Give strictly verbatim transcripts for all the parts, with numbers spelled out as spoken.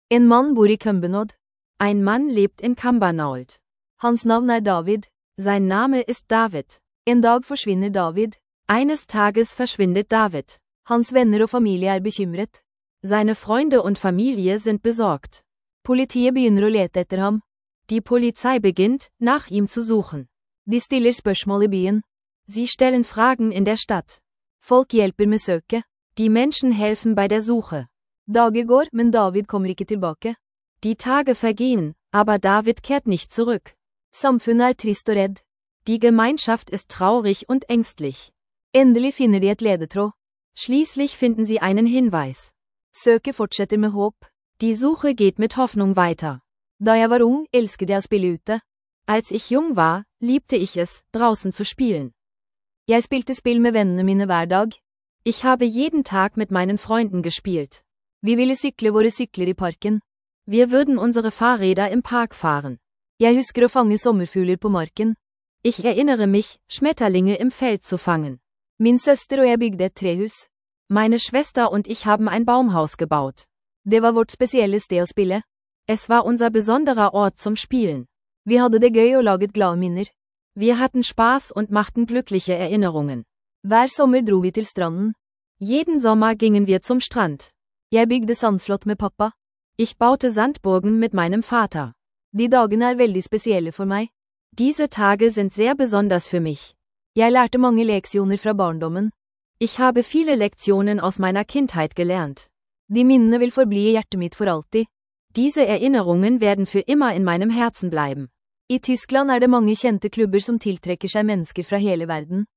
En mann bor i Cumbernauld. Ein Mann lebt in Cumbernauld. Hans navn er David. Sein Name ist David. En dag forsvinner David. Eines Tages verschwindet David. Hans venner og familie er bekymret. Seine Freunde und Familie sind besorgt. Politiet begynner å lete etter ham. Die Polizei beginnt, nach ihm zu suchen. De stiller spørsmål i byen. Sie stellen Fragen in der Stadt. Folk hjelper med søket. Die Menschen helfen bei der Suche. Dager går, men David kommer ikke tilbake. Die Tage vergehen, aber David kehrt nicht zurück. Samfunnet er trist og redd. Die Gemeinschaft ist traurig und ängstlich. Endelig finner de et ledetråd. Schließlich finden sie einen Hinweis. Søket fortsetter med håp. Die Suche geht mit Hoffnung weiter. Da jeg var ung, elsket jeg å spille ute. Als ich jung war, liebte ich es, draußen zu spielen. Jeg spilte spill med vennene mine hver dag. Ich habe jeden Tag mit meinen Freunden gespielt. Vi ville sykle våre sykler i parken. Wir würden unsere Fahrräder im Park fahren. Jeg husker å fange sommerfugler på marken. Ich erinnere mich, Schmetterlinge im Feld zu fangen. Min søster og jeg bygde et trehus. Meine Schwester und ich haben ein Baumhaus gebaut. Det var vårt spesielle sted å spille. Es war unser besonderer Ort zum Spielen. Vi hadde det gøy og laget glade minner. Wir hatten Spaß und machten glückliche Erinnerungen. Hver sommer dro vi til stranden. Jeden Sommer gingen wir zum Strand. Jeg bygde sandslott med pappa. Ich baute Sandburgen mit meinem Vater. De dagene er veldig spesielle for meg. Diese Tage sind sehr besonders für mich. Jeg lærte mange leksjoner fra barndommen. Ich habe viele Lektionen aus meiner Kindheit gelernt. De minnene vil forbli i hjertet mitt for alltid. Diese Erinnerungen werden für immer in meinem Herzen bleiben. I Tyskland er det mange kjente klubber som tiltrekker seg mennesker fra hele verden.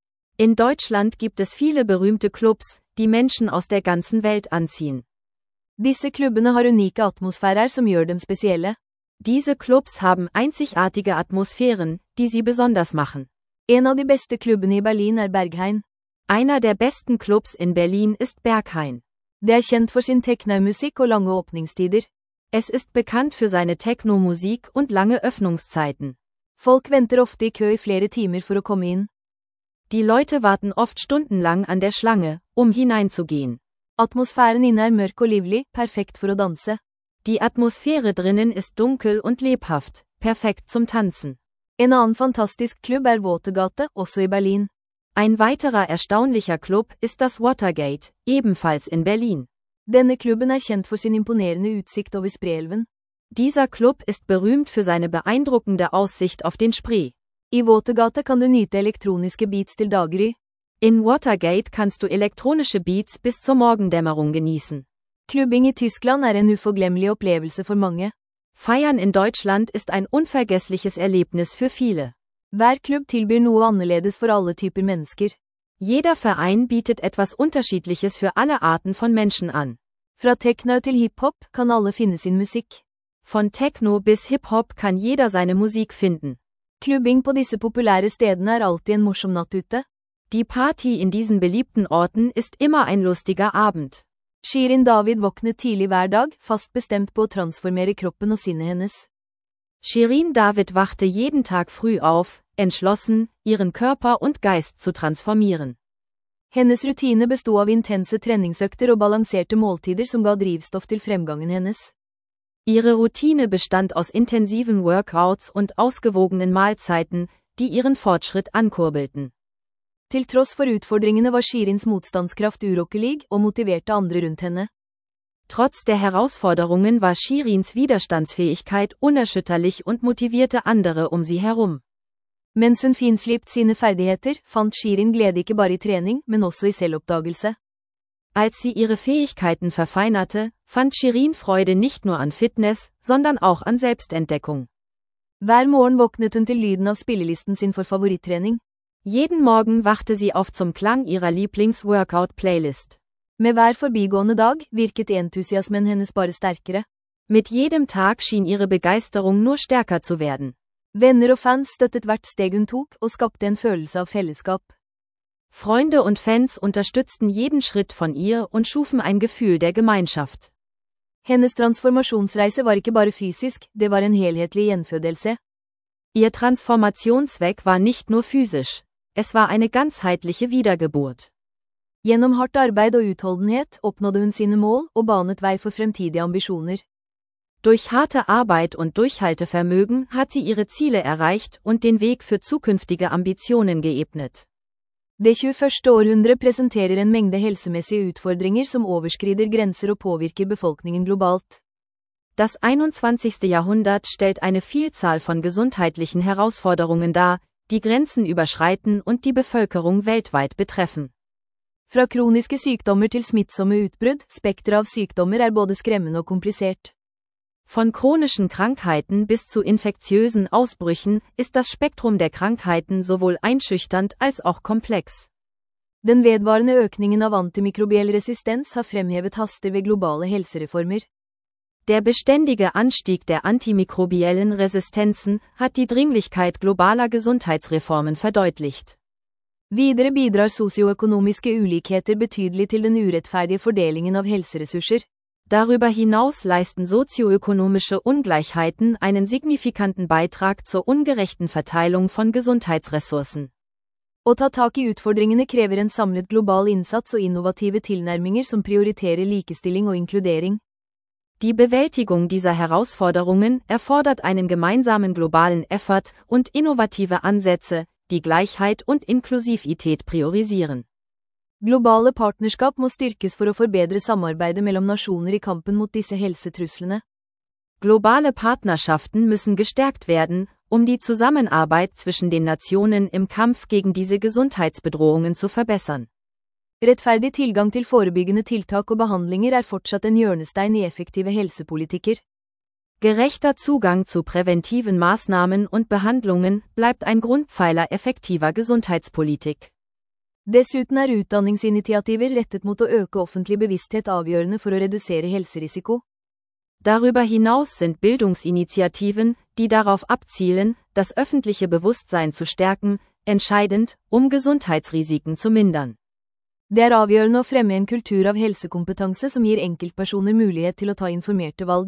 In Deutschland gibt es viele berühmte Clubs, die Menschen aus der ganzen Welt anziehen. Disse klubbene har unike atmosfærer som gjør dem spesielle. Diese Clubs haben einzigartige Atmosphären, die sie besonders machen. En av de beste klubbene i Berlin er Berghain. Einer der besten Clubs in Berlin ist Berghain. Det er kjent for sin techno-musikk og lange åpningstider. Es ist bekannt für seine Techno-Musik und lange Öffnungszeiten. Folk venter ofte i kø i flere timer for å komme inn. Die Leute warten oft stundenlang an der Schlange, um hineinzugehen. Atmosfæren inne er mørk og livlig, perfekt for å danse. Die Atmosphäre drinnen ist dunkel und lebhaft, perfekt zum Tanzen. En annen fantastisk klubb er Watergate, også i Berlin. Ein weiterer erstaunlicher Club ist das Watergate, ebenfalls in Berlin. Denne klubben er kjent for sin imponerende utsikt over Spreeelven. Dieser Club ist berühmt für seine beeindruckende Aussicht auf den Spree. I Watergate kan du nyte elektroniske beats til daggry. In Watergate kannst du elektronische Beats bis zur Morgendämmerung genießen. Klubbing i Tyskland er en uforglemmelig opplevelse for mange. Feiern in Deutschland ist ein unvergessliches Erlebnis für viele. Hver klubb tilbyr noe annerledes for alle typer mennesker. Jeder Verein bietet etwas Unterschiedliches für alle Arten von Menschen an. Fra techno til hiphop kan alle finne sin musikk. Von Techno bis Hip-Hop kann jeder seine Musik finden. Klubbing på disse populære stedene er alltid en morsom natt ute. Die Party in diesen beliebten Orten ist immer ein lustiger Abend. Shirin David våknet tidlig hver dag, fast bestemt på å transformere kroppen og sinnet hennes. Shirin David wachte jeden Tag früh auf, entschlossen, ihren Körper und Geist zu transformieren. Hennes rutine bestod av intense treningsøkter og balanserte måltider som ga drivstoff til fremgangen hennes. Ihre Routine bestand aus intensiven Workouts und ausgewogenen Mahlzeiten, die ihren Fortschritt ankurbelten. Til tross for utfordringene var Shirins motstandskraft urokkelig og motiverte andre rundt henne. Trotz der Herausforderungen war Shirins Widerstandsfähigkeit unerschütterlich und motivierte andere um sie herum. Mens hun finslipt sine ferdigheter, fant Shirin glede ikke bare i trening, men også i selvoppdagelse. Als sie ihre Fähigkeiten verfeinerte, fand Shirin Freude nicht nur an Fitness, sondern auch an Selbstentdeckung. Hver morgen våknet hun til lyden av spillelisten sin for favorittrening. Jeden Morgen wachte sie auf zum Klang ihrer Lieblings-Workout-Playlist. Med hver forbigående dag virket entusiasmen hennes bare sterkere. Mit jedem Tag schien ihre Begeisterung nur stärker zu werden. Venner og fans støttet hvert steg hun tok og skapte en følelse av fellesskap. Freunde und Fans unterstützten jeden Schritt von ihr und schufen ein Gefühl der Gemeinschaft. Hennes transformasjonsreise var ikke bare fysisk, det var en helhetlig gjenfødelse. Ihr Transformationsweg war nicht nur physisch, es war eine ganzheitliche Wiedergeburt. Gjennom hardt arbeid og utholdenhet oppnådde hun sine mål og banet vei for fremtidige ambisjoner. Durch harte Arbeit und Durchhaltevermögen hat sie ihre Ziele erreicht und den Weg für zukünftige Ambitionen geebnet. Det tjueførste århundre presenterer en mengde helsemessige utfordringer som overskrider grenser og påvirker befolkningen globalt. Das einundzwanzigste Jahrhundert stellt eine Vielzahl von gesundheitlichen Herausforderungen dar, die Grenzen überschreiten und die Bevölkerung weltweit betreffen. Fra kroniske sykdommer til smittsomme utbrudd, spekteret av sykdommer er både skremmende og komplisert. Von chronischen Krankheiten bis zu infektiösen Ausbrüchen ist das Spektrum der Krankheiten sowohl einschüchternd als auch komplex. Den vedvarende økningen av antimikrobiell resistens har fremhevet haster ved globale helsereformer. Der beständige Anstieg der antimikrobiellen Resistenzen hat die Dringlichkeit globaler Gesundheitsreformen verdeutlicht. Videre bidrar sosioøkonomiske ulikheter betydelig til den urettferdige fordelingen av helseressurser. Darüber hinaus leisten sozioökonomische Ungleichheiten einen signifikanten Beitrag zur ungerechten Verteilung von Gesundheitsressourcen. Å ta tak i utfordringene krever en samlet global innsats og innovative tilnærminger som prioriterer likestilling og inkludering. Die Bewältigung dieser Herausforderungen erfordert einen gemeinsamen globalen Effort und innovative Ansätze, die Gleichheit und Inklusivität priorisieren. Globale partnerskap må styrkes for å forbedre samarbeidet mellom nasjoner i kampen mot disse helsetruslene. Globale Partnerschaften müssen gestärkt werden, um die Zusammenarbeit zwischen den Nationen im Kampf gegen diese Gesundheitsbedrohungen zu verbessern. Rettferdig tilgang til forebyggende tiltak og behandlinger er fortsatt en hjørnestein i effektive helsepolitikker. Gerechter Zugang zu präventiven Maßnahmen und Behandlungen bleibt ein Grundpfeiler effektiver Gesundheitspolitik. Dessuten er utdanningsinitiativer rettet mot å øke offentlig bevissthet avgjørende for å redusere helserisiko. Darüber hinaus sind Bildungsinitiativen, die darauf abzielen, das öffentliche Bewusstsein zu stärken, entscheidend, um Gesundheitsrisiken zu mindern. Det er avgjørende å fremme en kultur av helsekompetanse som gir enkeltpersoner mulighet til å ta informerte valg.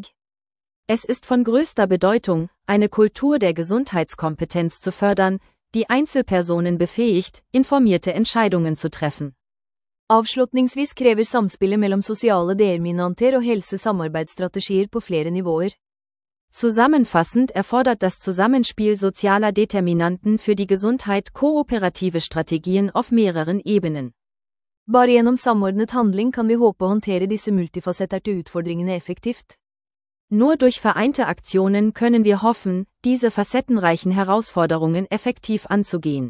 Es ist von größter Bedeutung, eine Kultur der Gesundheitskompetenz zu fördern, die Einzelpersonen befähigt, informierte Entscheidungen zu treffen. Avslutningsvis krever samspillet mellom sosiale determinanter og helse samarbeidsstrategier på flere nivåer. Zusammenfassend erfordert das Zusammenspiel sozialer Determinanten für die Gesundheit kooperative Strategien auf mehreren Ebenen. Bare gjennom samordnet handling kan vi håpe å håndtere disse multifasetterte utfordringene effektivt. Nur durch vereinte Aktionen können wir hoffen, diese facettenreichen Herausforderungen effektiv anzugehen.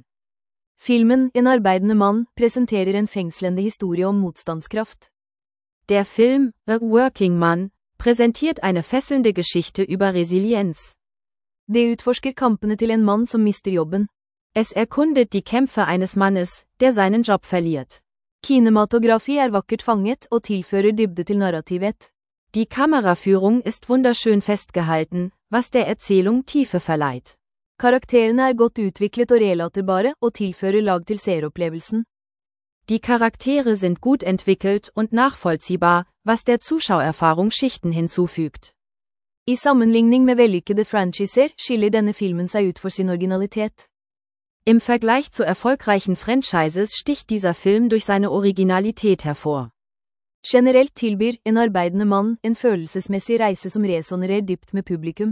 Filmen En arbeidende mann presenterer en fengslende historie om motstandskraft. Der Film A Working Man präsentiert eine fesselnde Geschichte über Resilienz. Det utforsker kampene til en mann som mister jobben. Es erkundet die Kämpfe eines Mannes, der seinen Job verliert. Kinematografi er vakkert fanget og tilfører dybde til narrativet. Die Kameraführung ist wunderschön festgehalten, was der Erzählung Tiefe verleiht. Karakterene er godt utviklet og relaterbare, og tilfører lag til seeropplevelsen. Die Charaktere sind gut entwickelt und nachvollziehbar, was der Zuschauererfahrung Schichten hinzufügt. I sammenligning med vellykkede franchiser skiller denne filmen seg ut for sin originalitet. Im Vergleich zu erfolgreichen Franchises sticht dieser Film durch seine Originalität hervor. Generelt tilbyr En arbeidende mann en følelsesmessig reise som resonerer dypt med publikum.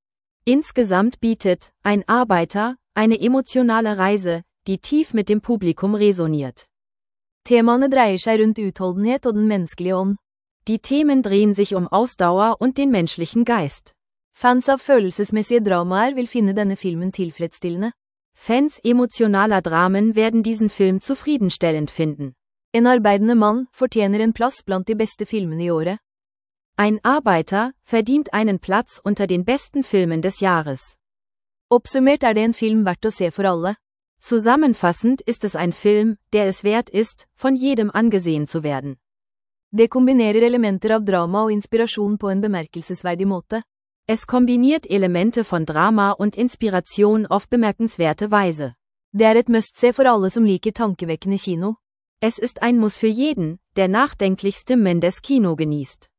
Insgesamt bietet Ein Arbeiter eine emotionale Reise, die tief mit dem Publikum resoniert. Temaene dreier seg rundt utholdenhet og den menneskelige ånd. Die Themen drehen sich um Ausdauer und den menschlichen Geist. Fans av følelsesmessige dramaer vil finne denne filmen tilfredsstillende. Fans emotionaler Dramen werden diesen Film zufriedenstellend finden. En arbeidende mann fortjener en plass blant de beste filmene i året. Ein Arbeiter verdient einen Platz unter den besten Filmen des Jahres. Oppsummert er det en film verdt å se for alle. Zusammenfassend ist es ein Film, der es wert ist, von jedem angesehen zu werden. Det kombinerer elementer av drama og inspirasjon på en bemerkelsesverdig måte. Es kombiniert Elemente von Drama und Inspiration auf bemerkenswerte Weise. Det er et must-se for alle som liker tankevekkende kino. Es ist ein Muss für jeden, der nachdenklich Stimmen des Kino genießt.